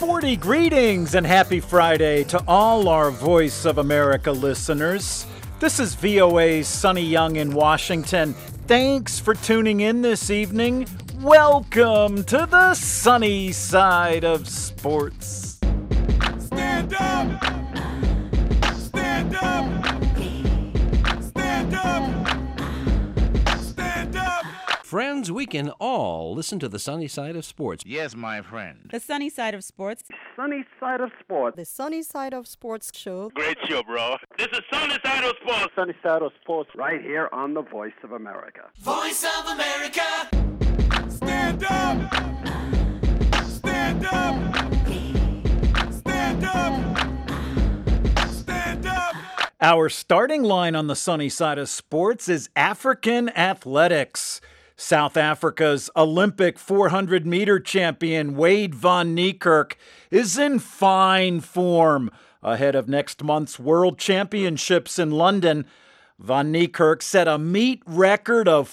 40 greetings and happy Friday to all our Voice of America listeners. This is VOA's Sonny Young in Washington. Thanks for tuning in this evening. Welcome to the sunny side of sports. Stand up! Stand up! Stand up! Stand up! Friends, we can all listen to the sunny side of sports. Yes, my friend. The Sunny Side of Sports. Sunny Side of Sports. The Sunny Side of Sports show. Great show, bro. This is Sunny Side of Sports. Sunny Side of Sports, right here on the Voice of America. Voice of America! Stand up! Stand up! Stand up! Stand up! Our starting line on the sunny side of sports is African athletics. South Africa's Olympic 400-meter champion Wade van Niekerk is in fine form. Ahead of next month's World Championships in London, van Niekerk set a meet record of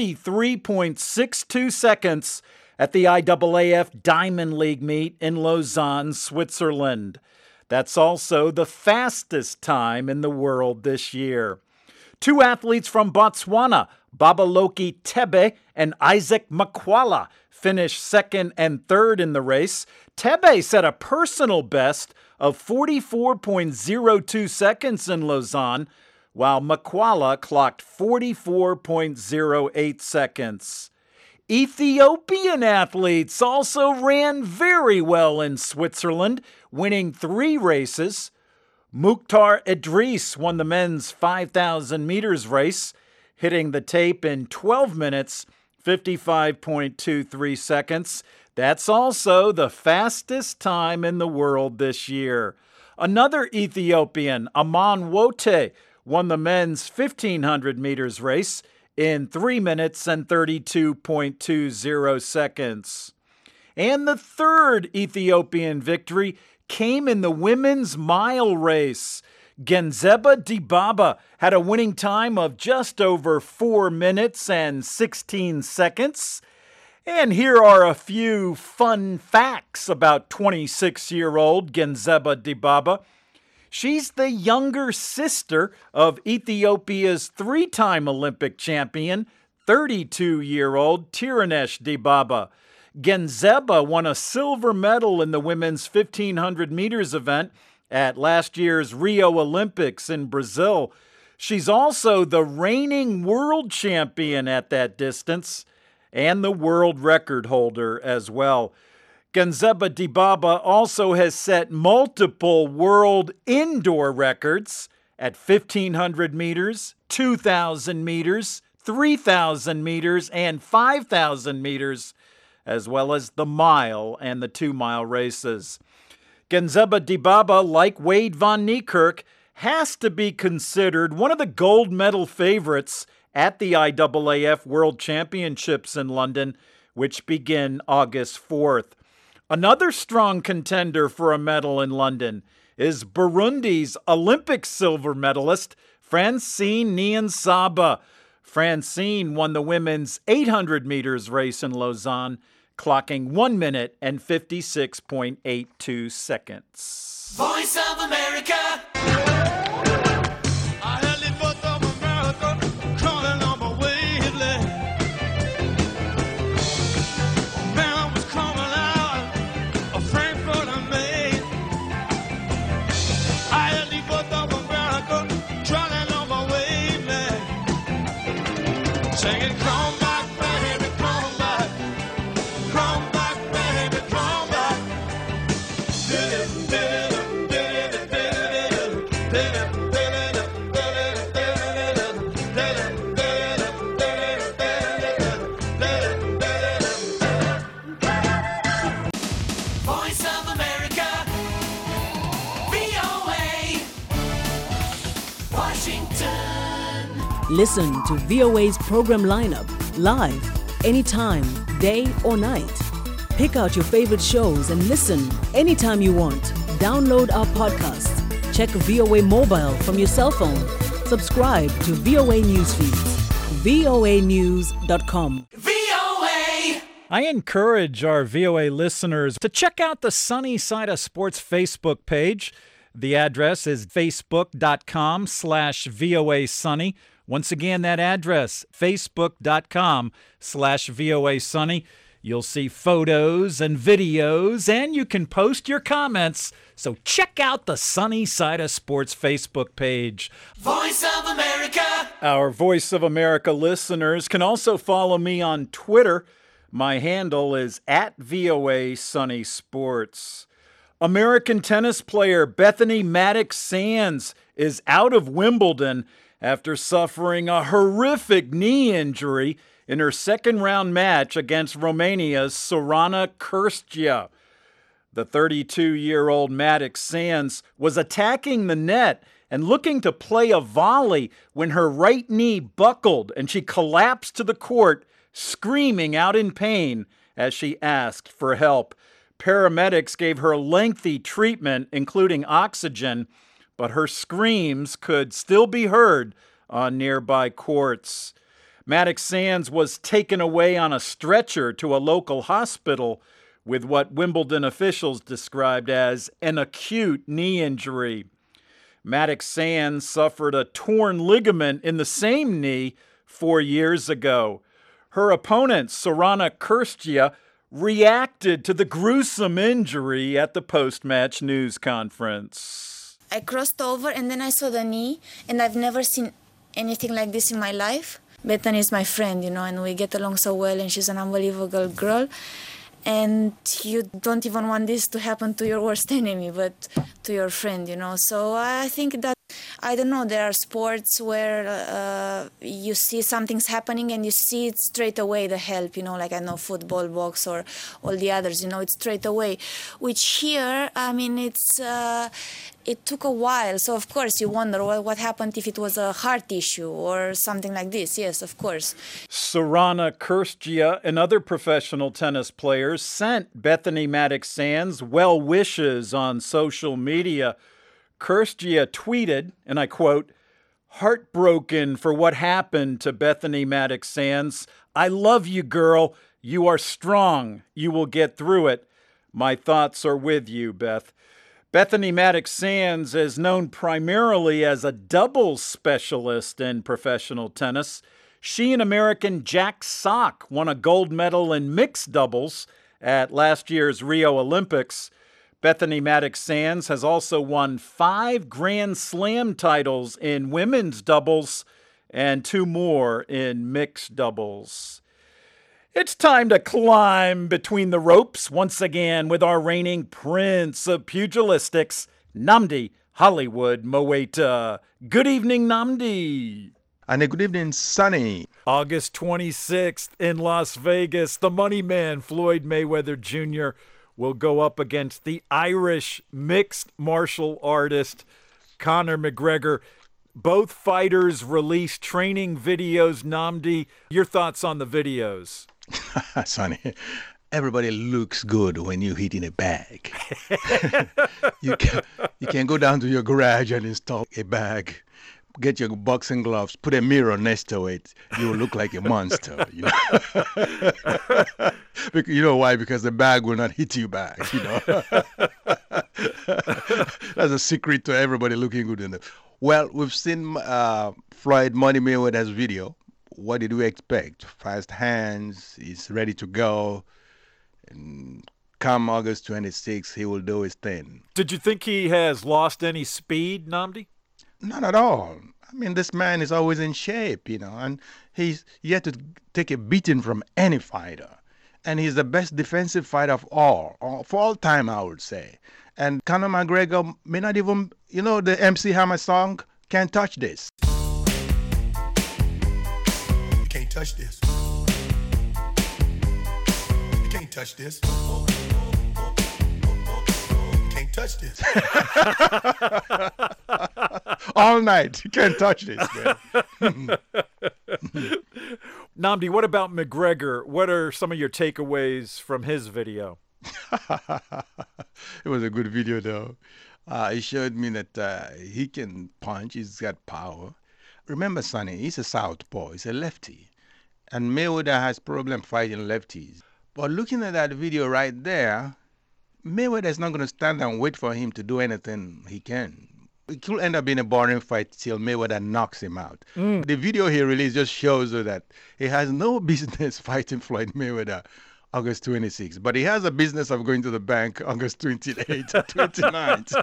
43.62 seconds at the IAAF Diamond League meet in Lausanne, Switzerland. That's also the fastest time in the world this year. Two athletes from Botswana, Babaloki Tebe and Isaac Makwala, finished second and third in the race. Tebe set a personal best of 44.02 seconds in Lausanne, while Makwala clocked 44.08 seconds. Ethiopian athletes also ran very well in Switzerland, winning 3 races. Mukhtar Idris won the men's 5,000 meters race, hitting the tape in 12 minutes, 55.23 seconds. That's also the fastest time in the world this year. Another Ethiopian, Aman Wote, won the men's 1,500 meters race in 3 minutes and 32.20 seconds. And the third Ethiopian victory came in the women's mile race. Genzeba Dibaba had a winning time of just over 4 minutes and 16 seconds. And here are a few fun facts about 26-year-old Genzeba Dibaba. She's the younger sister of Ethiopia's 3-time Olympic champion, 32-year-old Tirunesh Dibaba. Genzeba won a silver medal in the women's 1,500 meters event at last year's Rio Olympics in Brazil. She's also the reigning world champion at that distance and the world record holder as well. Genzeba Dibaba also has set multiple world indoor records at 1,500 meters, 2,000 meters, 3,000 meters, and 5,000 meters, as well as the mile and the 2-mile races. Genzeba Dibaba, like Wade van Niekerk, has to be considered one of the gold medal favorites at the IAAF World Championships in London, which begin August 4th. Another strong contender for a medal in London is Burundi's Olympic silver medalist, Francine Niyonsaba. Francine won the women's 800 meters race in Lausanne, clocking 1 minute and 56.82 seconds. Voice of America! Singing, come back, baby, come back. Come back, baby, come back. Voice of America, VOA, Washington. Listen to VOA's program lineup live, anytime, day or night. Pick out your favorite shows and listen anytime you want. Download our podcast. Check VOA Mobile from your cell phone. Subscribe to VOA News feeds. voanews.com. VOA! I encourage our VOA listeners to check out the Sunny Side of Sports Facebook page. The address is facebook.com/VOA Sunny. Once again, that address, facebook.com/VOA Sunny. You'll see photos and videos, and you can post your comments. So check out the Sunny Side of Sports Facebook page. Voice of America. Our Voice of America listeners can also follow me on Twitter. My handle is @VOA Sunny Sports. American tennis player Bethany Mattek-Sands is out of Wimbledon after suffering a horrific knee injury in her second-round match against Romania's Sorana Cîrstea. The 32-year-old Mattek-Sands was attacking the net and looking to play a volley when her right knee buckled and she collapsed to the court, screaming out in pain as she asked for help. Paramedics gave her lengthy treatment, including oxygen, but her screams could still be heard on nearby courts. Mattek-Sands was taken away on a stretcher to a local hospital with what Wimbledon officials described as an acute knee injury. Mattek-Sands suffered a torn ligament in the same knee 4 years ago. Her opponent, Sorana Cîrstea, reacted to the gruesome injury at the post-match news conference. I crossed over and then I saw the knee, and I've never seen anything like this in my life. Bethany is my friend, and we get along so well, and she's an unbelievable girl. And you don't even want this to happen to your worst enemy, but to your friend, So I think that, I don't know, there are sports where you see something's happening and you see it straight away, the help, like I know football, box, or all the others, it's straight away. Which here, it took a while. So, of course, you wonder what happened if it was a heart issue or something like this. Yes, of course. Sorana Cîrstea and other professional tennis players sent Bethany Mattek-Sands well wishes on social media. Cîrstea tweeted, and I quote, "Heartbroken for what happened to Bethany Mattek-Sands. I love you, girl. You are strong. You will get through it. My thoughts are with you, Beth." Bethany Mattek-Sands is known primarily as a doubles specialist in professional tennis. She and American Jack Sock won a gold medal in mixed doubles at last year's Rio Olympics. Bethany Mattek-Sands has also won 5 Grand Slam titles in women's doubles and 2 more in mixed doubles. It's time to climb between the ropes once again with our reigning prince of pugilistics, Nnamdi Hollywood Mowaita. Good evening, Nnamdi. And a good evening, Sunny. August 26th in Las Vegas, the money man Floyd Mayweather Jr. will go up against the Irish mixed martial artist Conor McGregor. Both fighters released training videos. Nnamdi, your thoughts on the videos? Sonny, everybody looks good when you hit in a bag. You can go down to your garage and install a bag. Get your boxing gloves, put a mirror next to it. You will look like a monster. You know why? Because the bag will not hit you back. That's a secret to everybody looking good in it. Well, we've seen Floyd Money Mayweather's video. What did we expect? Fast hands, he's ready to go. And come August 26th, he will do his thing. Did you think he has lost any speed, Nnamdi? Not at all. I mean, this man is always in shape, and he's yet to take a beating from any fighter. And he's the best defensive fighter of all time, I would say. And Conor McGregor may not even, the MC Hammer song, Can't Touch This. You can't touch this. You can't touch this. You can't touch this. All night. You can't touch this, man. Nnamdi, what about McGregor? What are some of your takeaways from his video? It was a good video, though. It showed me that he can punch. He's got power. Remember, Sonny, he's a southpaw. He's a lefty. And Mayweather has problem fighting lefties. But looking at that video right there, Mayweather is not going to stand and wait for him to do anything he can. It could end up being a boring fight till Mayweather knocks him out. The video he released just shows you that he has no business fighting Floyd Mayweather August 26th, but he has a business of going to the bank August 28th, 29th.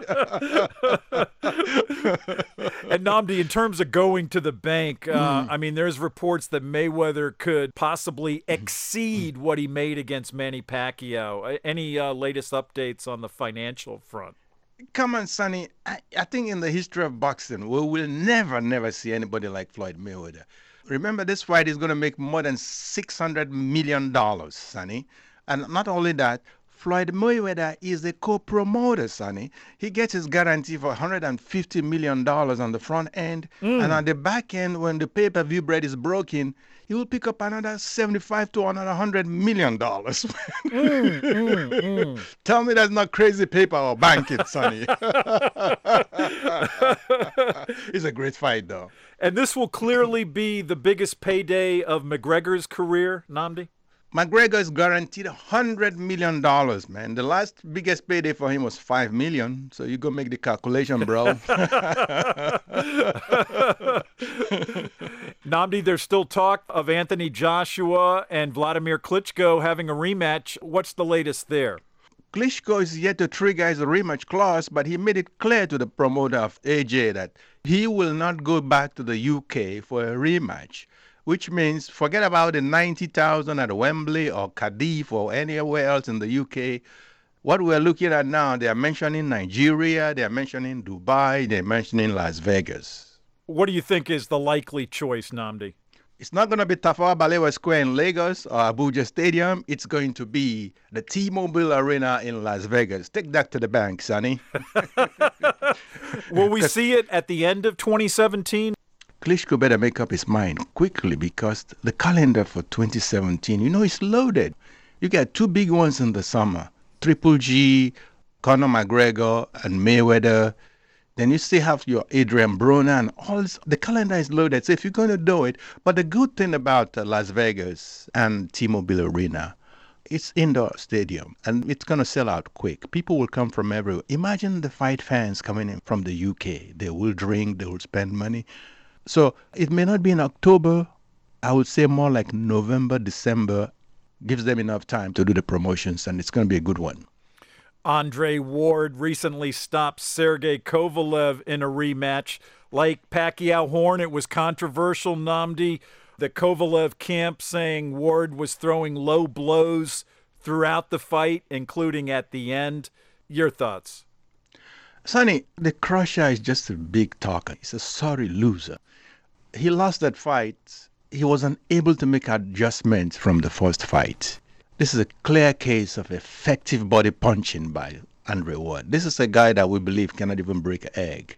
And Nnamdi, in terms of going to the bank, I mean, there's reports that Mayweather could possibly exceed what he made against Manny Pacquiao. Any latest updates on the financial front? Come on, Sonny. I think in the history of boxing, we will never see anybody like Floyd Mayweather. Remember, this fight is going to make more than $600 million, Sonny. And not only that, Floyd Mayweather is a co-promoter, Sonny. He gets his guarantee for $150 million on the front end. And on the back end, when the pay-per-view bread is broken, he will pick up another $75 to another $100 million. Tell me that's not crazy paper or banking, Sonny. It's a great fight, though. And this will clearly be the biggest payday of McGregor's career, Nnamdi? McGregor is guaranteed $100 million, man. The last biggest payday for him was $5 million. So you go make the calculation, bro. Nnamdi, there's still talk of Anthony Joshua and Vladimir Klitschko having a rematch. What's the latest there? Klitschko is yet to trigger his rematch clause, but he made it clear to the promoter of AJ that he will not go back to the UK for a rematch, which means forget about the 90,000 at Wembley or Cardiff or anywhere else in the UK. What we're looking at now, they are mentioning Nigeria, they are mentioning Dubai, they're mentioning Las Vegas. What do you think is the likely choice, Nnamdi? It's not going to be Tafawa Balewa Square in Lagos or Abuja Stadium. It's going to be the T-Mobile Arena in Las Vegas. Take that to the bank, Sonny. Will we see it at the end of 2017? Klitschko better make up his mind quickly because the calendar for 2017, it's loaded. You got two big ones in the summer, Triple G, Conor McGregor, and Mayweather. Then you still have your Adrian Broner and all this. The calendar is loaded. So if you're going to do it, but the good thing about Las Vegas and T-Mobile Arena, it's indoor stadium and it's going to sell out quick. People will come from everywhere. Imagine the fight fans coming in from the UK. They will drink, they will spend money. So it may not be in October. I would say more like November, December. Gives them enough time to do the promotions and it's going to be a good one. Andre Ward recently stopped Sergey Kovalev in a rematch. Like Pacquiao-Horn, it was controversial, Nnamdi. The Kovalev camp saying Ward was throwing low blows throughout the fight, including at the end. Your thoughts? Sonny, the Crusher is just a big talker. He's a sorry loser. He lost that fight. He was unable to make adjustments from the first fight. This is a clear case of effective body punching by Andre Ward. This is a guy that we believe cannot even break an egg.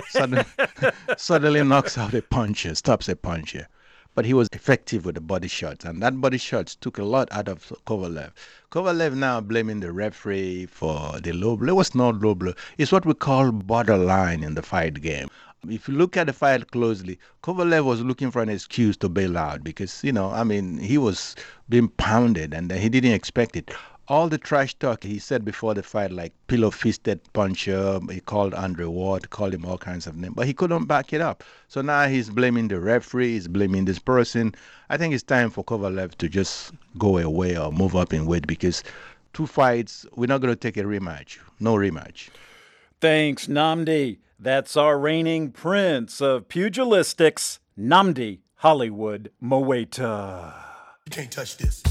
Suddenly knocks out a puncher, stops a puncher. But he was effective with the body shots, and that body shots took a lot out of Kovalev. Kovalev now blaming the referee for the low blow. It was not low blow. It's what we call borderline in the fight game. If you look at the fight closely, Kovalev was looking for an excuse to bail out because, he was being pounded and he didn't expect it. All the trash talk he said before the fight, like pillow-fisted puncher, he called Andre Ward, called him all kinds of names, but he couldn't back it up. So now he's blaming the referee, he's blaming this person. I think it's time for Kovalev to just go away or move up in weight because 2 fights, we're not going to take a rematch. No rematch. Thanks, Nnamdi. That's our reigning prince of pugilistics, Nnamdi Hollywood Moeta. You can't touch this.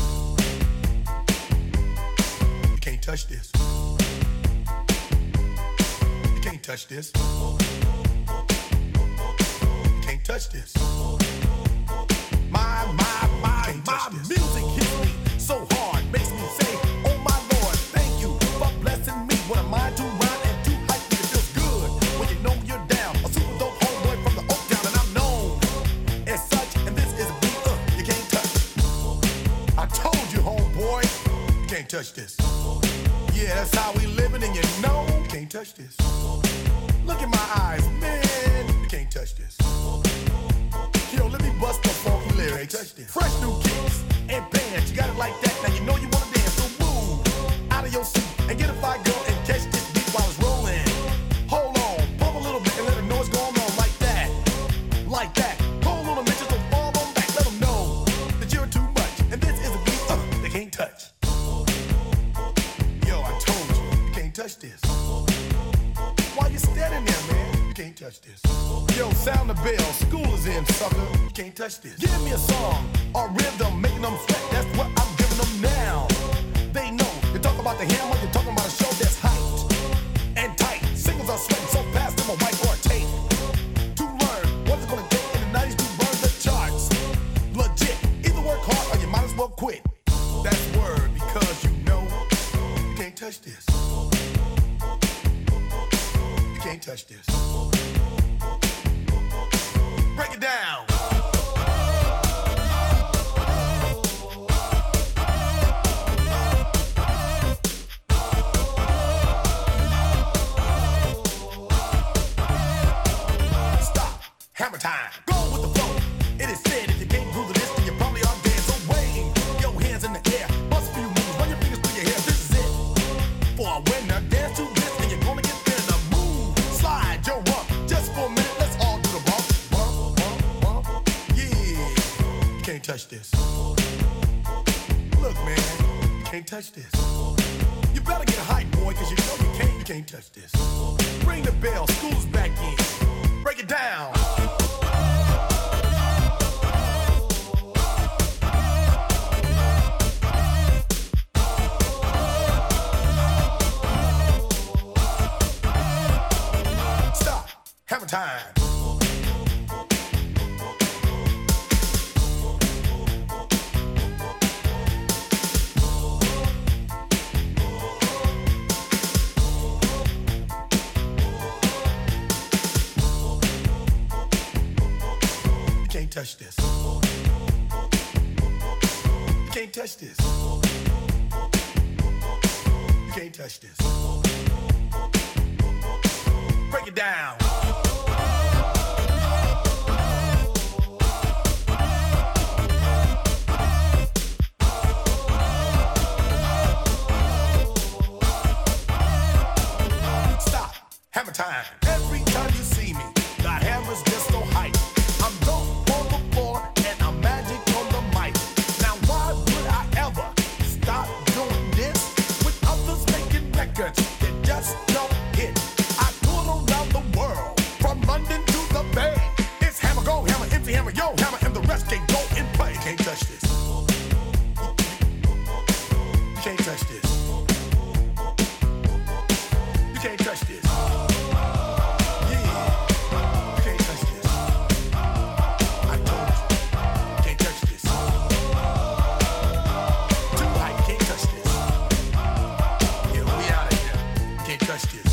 You can't touch this. You can't touch this. You can't touch this. My music hits me so hard, makes me say, oh my Lord, thank you for blessing me. What am I to rhyme and too hype? It feels good when you know you're down. A super dope homeboy from the Oak Town, and I'm known as such. And this is a beat you can't touch. I told you, homeboy, you can't touch this. Yeah, that's how we living, and you know you can't touch this. Look in my eyes, man, you can't touch this. Yo, let me bust the funky lyrics. Fresh new kicks and bands, you got it like that. Now you know you wanna dance. can't touch this. Yo, sound the bell, school is in, sucker. You can't touch this. Give me a song, a rhythm, making them sweat. That's what I'm giving them now. They know. You talk about the hammer, you're talking about a show that's hyped and tight. Singles are sweating so fast, them a whiteboard tape. To learn what it's gonna take in the 90s to burn the charts. Legit. Either work hard or you might as well quit. That's word because you know you can't touch this. You can't touch this. Break it down. Stop. Hammer time. Go with the flow. It is said if you can't groove to this, then you probably are dead. So wave your hands in the air. Bust a few moves. Run your fingers through your hair. This is it. For a winner, dance to this, and you're gonna get there. The move. Slide your rump. Just for a minute, let's all do the bump. Bump, bump, bump. Yeah. You can't touch this. Look, man. You can't touch this. You better get hype, boy, cause you know you can't touch this. Ring the bell. School's back in. Break it down. Stop. Hammer time. You can't touch this. You can't touch this. You can't touch this. Break it down. Stop. Hammer time. Every time you see me, the hammer's just so hype. I'm dope on the floor and I'm magic on the mic. Now why would I ever stop doing this with others making records that just don't hit? I tour around the world from London to the Bay. It's hammer, go hammer, empty hammer, yo hammer, and the rest can go and play. You can't touch this. You can't touch this. You can't touch this. Yeah. You can't touch this. I told you. You can't touch this. Too high, you can't touch this. Yeah, we out of here. You can't touch this.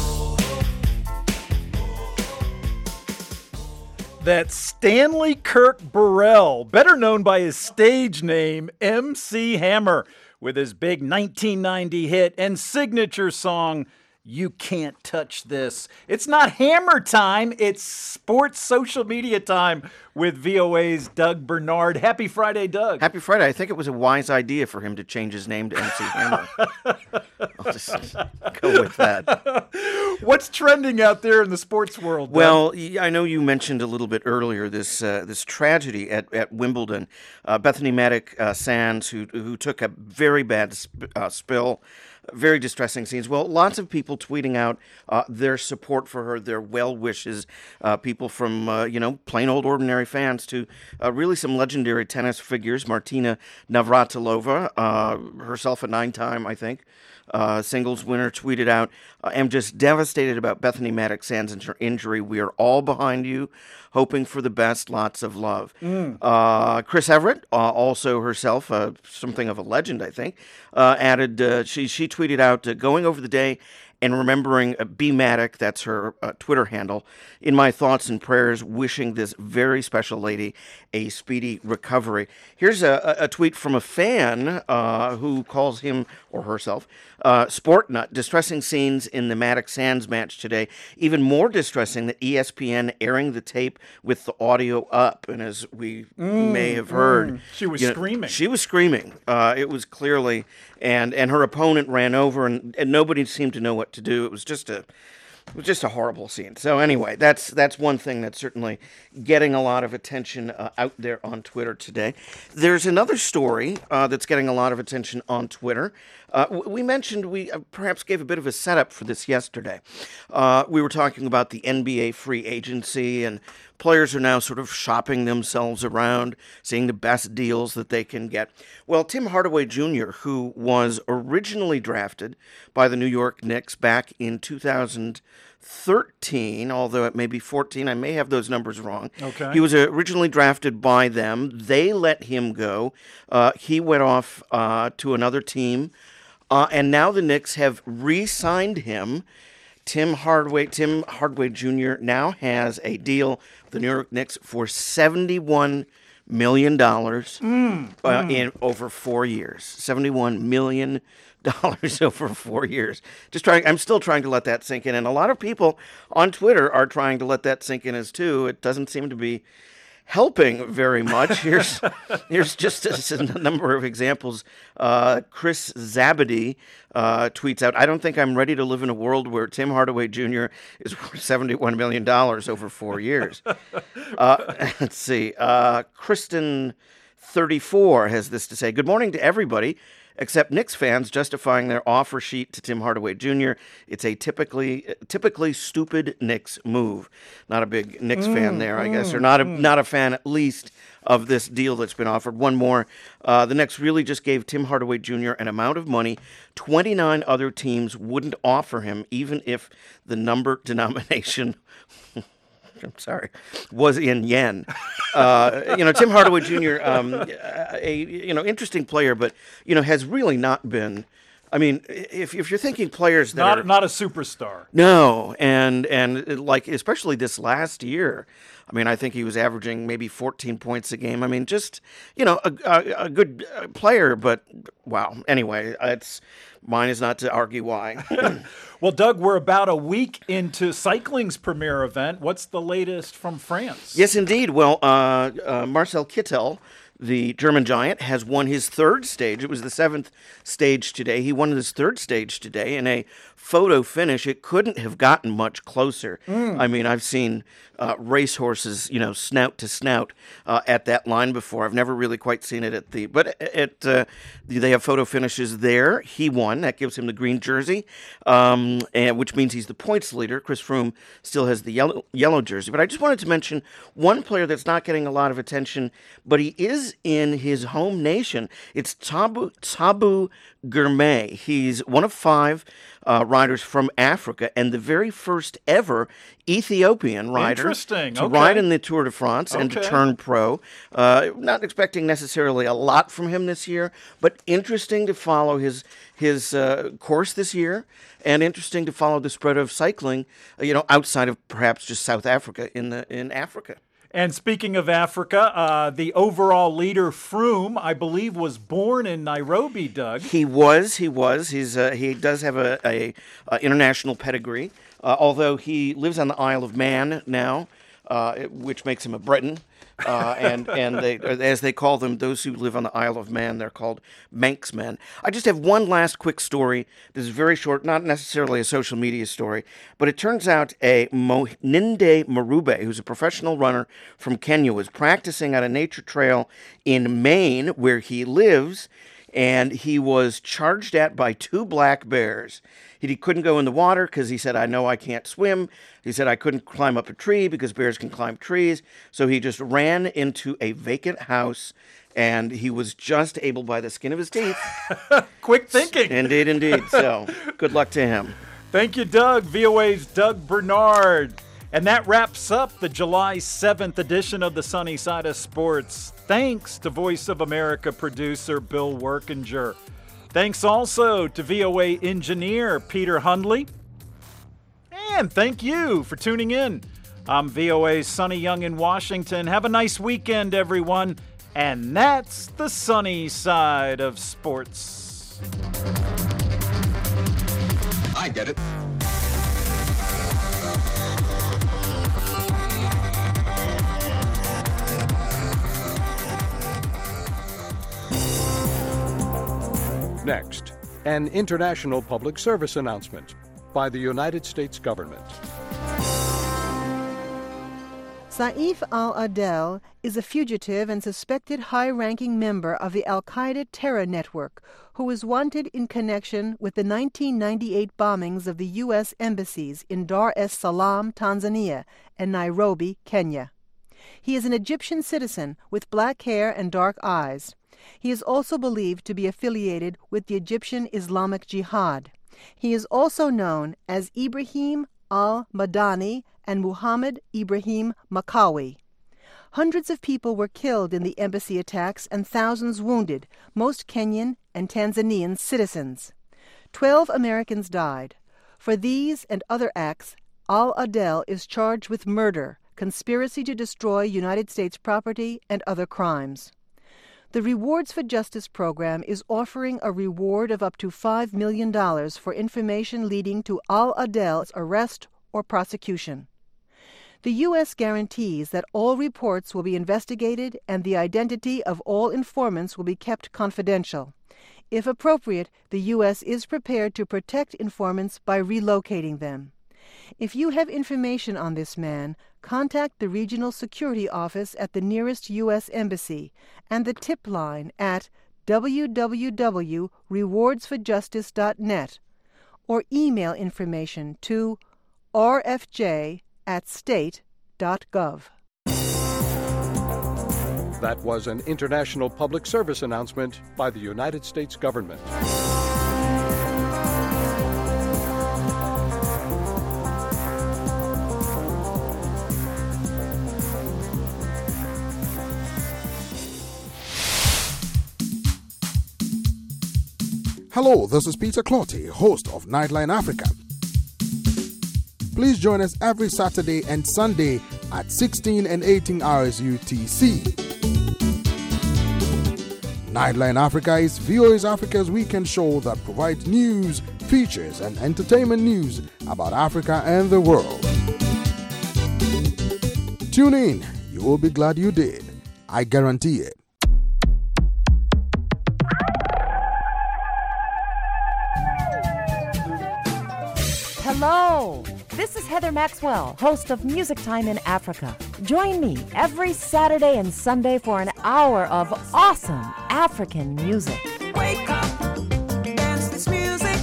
That's Stanley Kirk Burrell, better known by his stage name MC Hammer, with his big 1990 hit and signature song, You Can't Touch This. It's not hammer time, it's sports social media time with VOA's Doug Bernard. Happy Friday, Doug. Happy Friday. I think it was a wise idea for him to change his name to MC Hammer. I'll just go with that. What's trending out there in the sports world, Doug? Well, I know you mentioned a little bit earlier this tragedy at Wimbledon. Bethany Mattek-Sands, who took a very bad spill. Very distressing scenes. Well, lots of people tweeting out their support for her, their well wishes. People from, plain old ordinary fans to really some legendary tennis figures. Martina Navratilova, herself a 9-time, I think, singles winner, tweeted out, "I'm just devastated about Bethany Mattek-Sands and her injury. We are all behind you, hoping for the best. Lots of love." Chris Everett, also herself, something of a legend, I think, added, she tweeted out, "Going over the day and remembering B. Maddock," that's her Twitter handle, "in my thoughts and prayers, wishing this very special lady a speedy recovery." Here's a tweet from a fan who calls him or herself Sport Nut. "Distressing scenes in the Maddock-Sands match today. Even more distressing that ESPN airing the tape with the audio up." And as we may have heard, she was screaming. She was screaming. It was clearly, and her opponent ran over, and nobody seemed to know what to do. It was just It was just a horrible scene. So anyway, that's one thing that's certainly getting a lot of attention out there on Twitter today. There's another story that's getting a lot of attention on Twitter. We mentioned we perhaps gave a bit of a setup for this yesterday. We were talking about the NBA free agency, and players are now sort of shopping themselves around, seeing the best deals that they can get. Well, Tim Hardaway Jr., who was originally drafted by the New York Knicks back in 2013, although it may be 14, I may have those numbers wrong. Okay. He was originally drafted by them. They let him go. He went off to another team, and now the Knicks have re-signed him. Tim Hardaway Jr. now has a deal with the New York Knicks for $71 million in over 4 years. $71 million over 4 years. I'm still trying to let that sink in, and a lot of people on Twitter are trying to let that sink in as too. It doesn't seem to be helping very much. Here's just a number of examples. Chris Zabady tweets out, "I don't think I'm ready to live in a world where Tim Hardaway Jr. is worth $71 million over 4 years." Let's see. Kristen 34 has this to say: "Good morning to everybody, except Knicks fans justifying their offer sheet to Tim Hardaway Jr. It's a typically stupid Knicks move." Not a big Knicks fan there, I guess, or not a fan at least of this deal that's been offered. One more. The Knicks really just gave Tim Hardaway Jr. an amount of money 29 other teams wouldn't offer him, even if the number denomination I'm sorry, was in yen. Tim Hardaway Jr., interesting player, but, has really not been. I mean, if you're thinking players that not a superstar. No, and like especially this last year, I mean, I think he was averaging maybe 14 points a game. I mean, just a good player, but wow. Anyway, mine is not to argue why. Well, Doug, we're about a week into cycling's premier event. What's the latest from France? Yes, indeed. Well, Marcel Kittel, the German giant, has won his third stage. It was the seventh stage today. He won his third stage today in a photo finish. It couldn't have gotten much closer. I mean, I've seen racehorses, snout to snout at that line before. I've never really quite seen it they have photo finishes there. He won. That gives him the green jersey, and which means he's the points leader. Chris Froome still has the yellow jersey. But I just wanted to mention one player that's not getting a lot of attention, but he is in his home nation. It's Tabu Gourmet. He's one of 5 riders from Africa, and the very first ever Ethiopian rider to ride in the Tour de France and to turn pro. Not expecting necessarily a lot from him this year, but interesting to follow his course this year, and interesting to follow the spread of cycling, outside of perhaps just South Africa in Africa. And speaking of Africa, the overall leader, Froome, I believe, was born in Nairobi, Doug. He was. He does have a international pedigree, although he lives on the Isle of Man now, which makes him a Breton. And they, as they call them, those who live on the Isle of Man, they're called Manxmen. I just have one last quick story. This is very short, not necessarily a social media story, but it turns out a Ninde Marube, who's a professional runner from Kenya, was practicing at a nature trail in Maine, where he lives, and he was charged at by 2 black bears. He couldn't go in the water because he said, "I know I can't swim." He said, "I couldn't climb up a tree because bears can climb trees." So he just ran into a vacant house, and he was just able, by the skin of his teeth. Quick thinking. Indeed. So good luck to him. Thank you, Doug. VOA's Doug Bernard. And that wraps up the July 7th edition of the Sunny Side of Sports. Thanks to Voice of America producer Bill Workinger. Thanks also to VOA engineer Peter Hundley. And thank you for tuning in. I'm VOA's Sonny Young in Washington. Have a nice weekend, everyone. And that's the Sunny Side of Sports. I get it. Next, an international public service announcement. by the United States government. Saif al-Adel is a fugitive and suspected high-ranking member of the al-Qaeda terror network who is wanted in connection with the 1998 bombings of the U.S. embassies in Dar es Salaam, Tanzania, and Nairobi, Kenya. He is an Egyptian citizen with black hair and dark eyes. He is also believed to be affiliated with the Egyptian Islamic Jihad. He is also known as Ibrahim al-Madani and Muhammad Ibrahim Makawi. Hundreds of people were killed in the embassy attacks and thousands wounded, most Kenyan and Tanzanian citizens. 12 Americans died. For these and other acts, al-Adel is charged with murder, conspiracy to destroy United States property, and other crimes. The Rewards for Justice program is offering a reward of up to $5 million for information leading to al-Adel's arrest or prosecution. The U.S. guarantees that all reports will be investigated and the identity of all informants will be kept confidential. If appropriate, the U.S. is prepared to protect informants by relocating them. If you have information on this man, contact the Regional Security Office at the nearest U.S. Embassy and the tip line at www.rewardsforjustice.net or email information to rfj@state.gov. That was an international public service announcement by the United States government. Hello, this is Peter Clotty, host of Nightline Africa. Please join us every Saturday and Sunday at 16 and 18 hours UTC. Nightline Africa is VOA Africa's weekend show that provides news, features, and entertainment news about Africa and the world. Tune in. You will be glad you did. I guarantee it. Hello, this is Heather Maxwell, host of Music Time in Africa. Join me every Saturday and Sunday for an hour of awesome African music. Wake up, dance this music.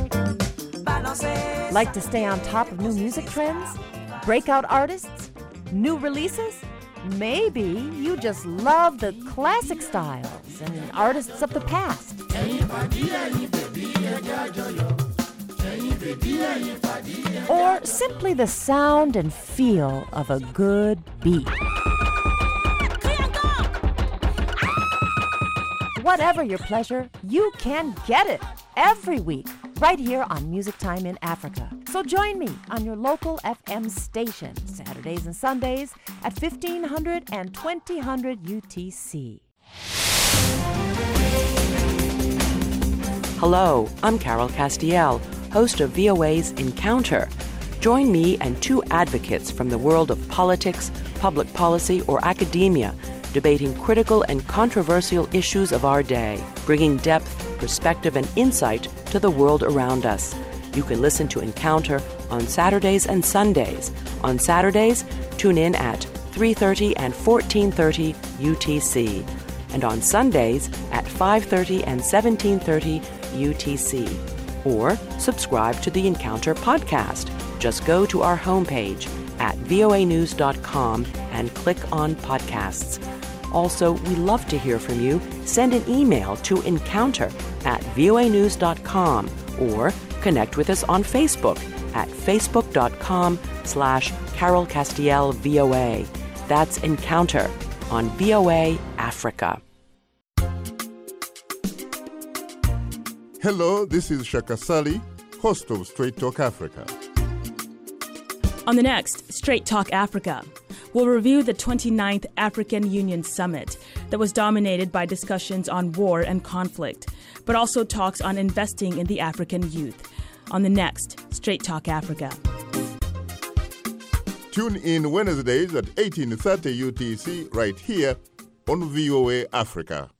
Like to stay on top of new music trends? Breakout artists? New releases? Maybe you just love the classic styles and artists of the past. Or simply the sound and feel of a good beat. Whatever your pleasure, you can get it every week right here on Music Time in Africa. So join me on your local FM station Saturdays and Sundays at 1500 and 2000 UTC. Hello, I'm Carol Castiel, host of VOA's Encounter. Join me and two advocates from the world of politics, public policy, or academia, debating critical and controversial issues of our day, bringing depth, perspective, and insight to the world around us. You can listen to Encounter on Saturdays and Sundays. On Saturdays, tune in at 3:30 and 14:30 UTC. And on Sundays at 5:30 and 17:30 UTC. Or subscribe to the Encounter podcast. Just go to our homepage at voanews.com and click on podcasts. Also, we love to hear from you. Send an email to encounter@voanews.com or connect with us on Facebook at facebook.com/Carol Castiel VOA. That's Encounter on VOA Africa. Hello, this is Shaka Sali, host of Straight Talk Africa. On the next Straight Talk Africa, we'll review the 29th African Union Summit that was dominated by discussions on war and conflict, but also talks on investing in the African youth. On the next Straight Talk Africa. Tune in Wednesdays at 18:30 UTC right here on VOA Africa.